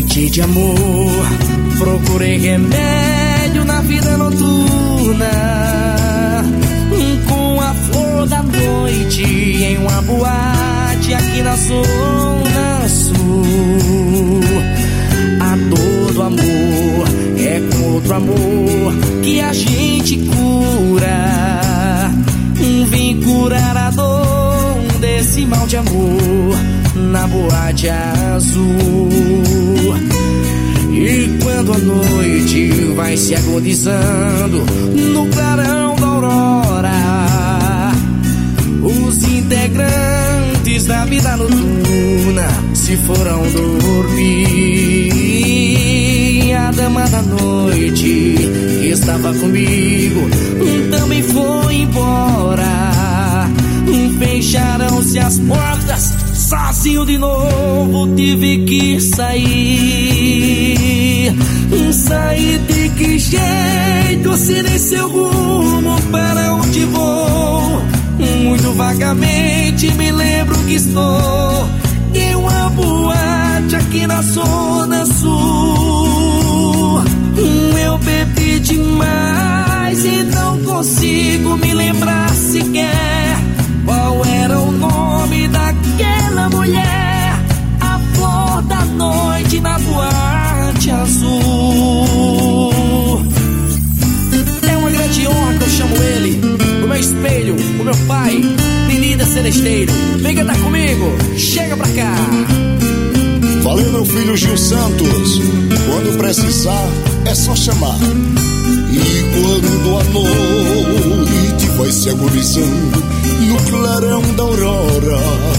noite de amor, procurei remédio na vida noturna, com a flor da noite em uma boate aqui na zona sul. A dor do amor é com outro amor que a gente cura. Vim curar a dor desse mal de amor na boate azul. E quando a noite vai se agonizando no clarão da aurora, os integrantes da vida noturna se foram dormir. A dama da noite que estava comigo também foi embora. Fecharam-se as portas, sozinho de novo tive que sair. Sair de que jeito, se nem seu rumo, para onde vou? Muito vagamente me lembro que estou em uma boate aqui na zona sul. Eu bebi demais e não consigo me lembrar sequer qual era o nome daquela mulher. A flor da noite na boate azul. É uma grande honra que eu chamo ele, o meu espelho, o meu pai, Menina Celesteiro. Vem cantar comigo, chega pra cá. Valeu, meu filho Gil Santos. Quando precisar é só chamar. E quando a noite vai se agonizando no clarão da aurora,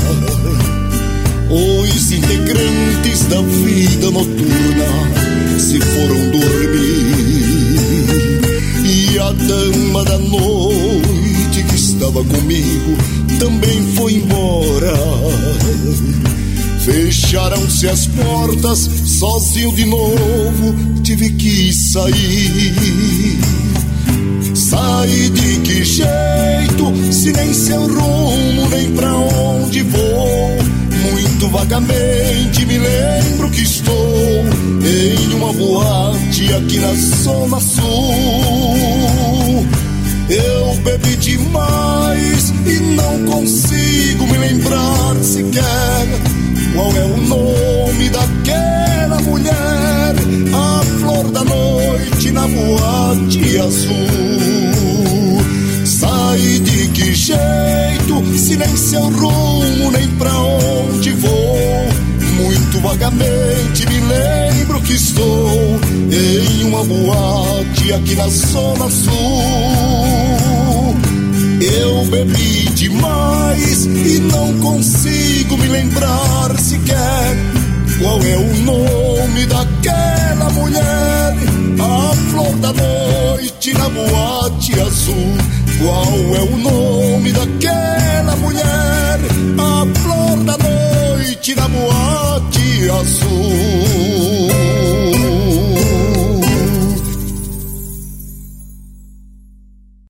os integrantes da vida noturna se foram dormir. E a dama da noite que estava comigo também foi embora. Fecharam-se as portas, sozinho de novo tive que sair. Sair de que jeito, se nem seu rumo, nem pra onde vou? Muito vagamente me lembro que estou em uma boate aqui na zona sul. Eu bebi demais e não consigo me lembrar sequer qual é o nome daquela mulher. A flor da noite na boate azul. Saí de que jeito, se nem seu rumo, nem pra onde vou? Muito vagamente me lembro que estou em uma boate aqui na zona sul. Eu bebi demais e não consigo me lembrar sequer qual é o nome daquela mulher. A flor da noite na boate azul. Qual é o nome